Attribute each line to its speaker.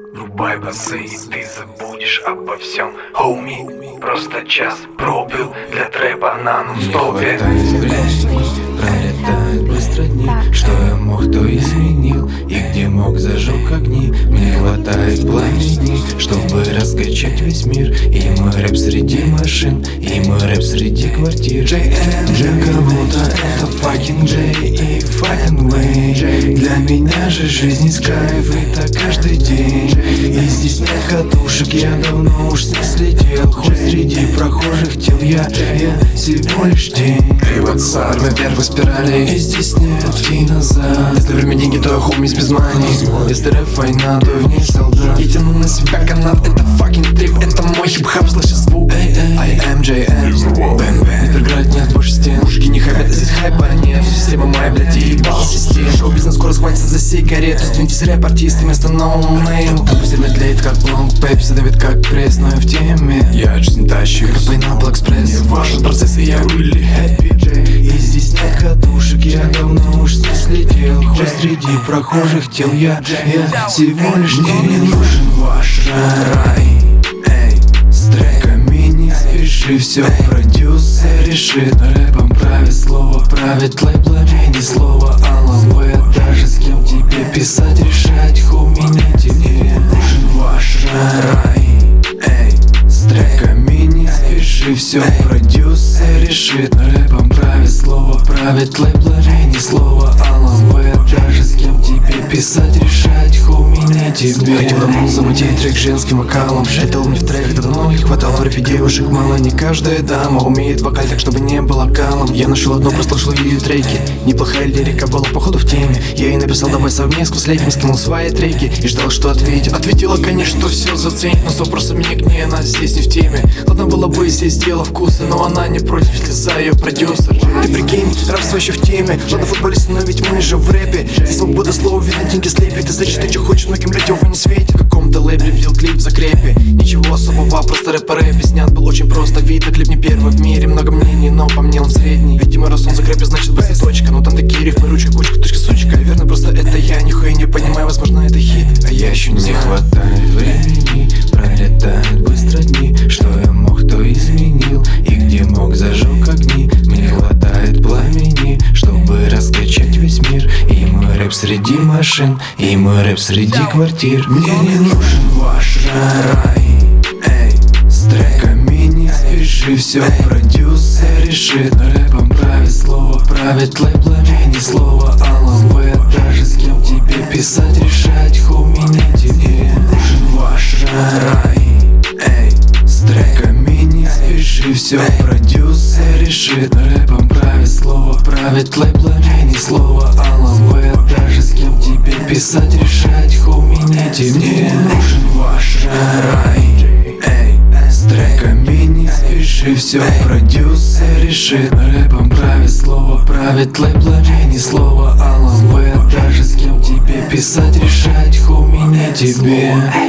Speaker 1: Врубай басы, и ты забудешь обо всем. Хоуми, просто час пробил для трэпа на нон-стопе.
Speaker 2: Пролетают быстро дни. Что я мог, то изменил. И где мог, зажег огни. Мне хватает пламени, чтобы раскачать весь мир. И мой рэп среди машин, и мой рэп среди квартир. Для кого-то это fucking J и fucking Way. Для меня же жизнь из кайф, и так каждый день. И здесь нет катушек, я давно уж не слетел. Хоть среди прохожих тел я всего лишь тень. Приватсар, вверх по спирали, и здесь нет пути назад. Если время деньги, то я хомис без мани. Если рэп война, то в ней солдат. Я тяну на себя канат, это fucking трип. Это мой хип-хап, слышишь звук. I am JM, бэм. Перград нет больше стен. Мужики не хайпят, а здесь хайпа нет. Система моя, блядь, и ебал систем. Шоу-бизнес скоро схватится за сигарету. Сдвиньтесь рэп-артисты вместо no-name. Пусть время тлеет как блонг, пепси давит как пресс, но я в теме. Я от жизни тащу, как Pineapple Express. Мне важен процесс, и я really happy. И здесь нет катушек, я давно уж не слетел. Хоть среди прохожих тел я всего лишь не нужен ваш рай. С треками не спеши, все продюсер решит. Рэпом правит слово, правит лейблами не слово. Алловое, даже с кем тебе писать, решать, хоуми, не тебе нужен ваш рай. С треками не спеши, все продюсер решит. Рэпом правит слово, правит лейблами не слово. Алловое, даже с кем тебе писать, решать, хоуми, не тебе. Хотел давно замутить трек женским вокалом. Это мне в трек, это давно не хватало. В рэпе девушек мало, не каждая дама умеет вокаль, так чтобы не было калом. Я нашел одно, прослушал ее треки. Неплохая лирика была походу в теме. Я ей написал давай совместку с Лейком, скинул свои треки и ждал, что ответит. Ответила, конечно, что все заценит, но с вопросами не к ней, она здесь не в теме. Ладно было бы, здесь дело вкуса, но она не против, если за ее продюсер. Ты прикинь, рабство еще в теме. Ладно футболисты, но ведь мы же в рэпе. Здесь свобода слова, видно деньги слепит. Ты зачем ты что хочешь, многим радио не светит. В каком-то лейбле видел клип в закрепе. Ничего особого, просто рэп по рэпе. Снят был очень просто, видно, клип не первый в мире. Много мнений, но по мне он средний. Видимо, раз он в закрепе, значит быстро точка. Но там такие рифмы, ручка, кучка, точка, сучка. Верно, просто это я нихуя не понимаю. Возможно, это хит, а я еще не знаю. Хватает времени, пролетают быстро дни. Что я мог, то изменил. И где мог, зажег огни. Мне хватает пламени, чтобы раскачать весь мир. И мой рэп среди машин, и мой рэп среди квартир. Мне не нужен ваш рай. С треками не спеши, все продюсер решит. Рэпом правит слово, правит лейблами не слово. Алловое, даже с кем тебе писать, решать, хоуми, не тебе нужен ваш рай. С треками не спеши, все продюсер решит. Рэпом правит слово, правит лейблами не слово. Алловое, даже с кем тебе писать, решать, хоуми, не тебе нужен ваш рай. С треками не спеши, все продюсер решит. Рэпом правит слово, правит лейблами не слово. Алловое, даже с кем тебе писать, решать, хоуми, не тебе.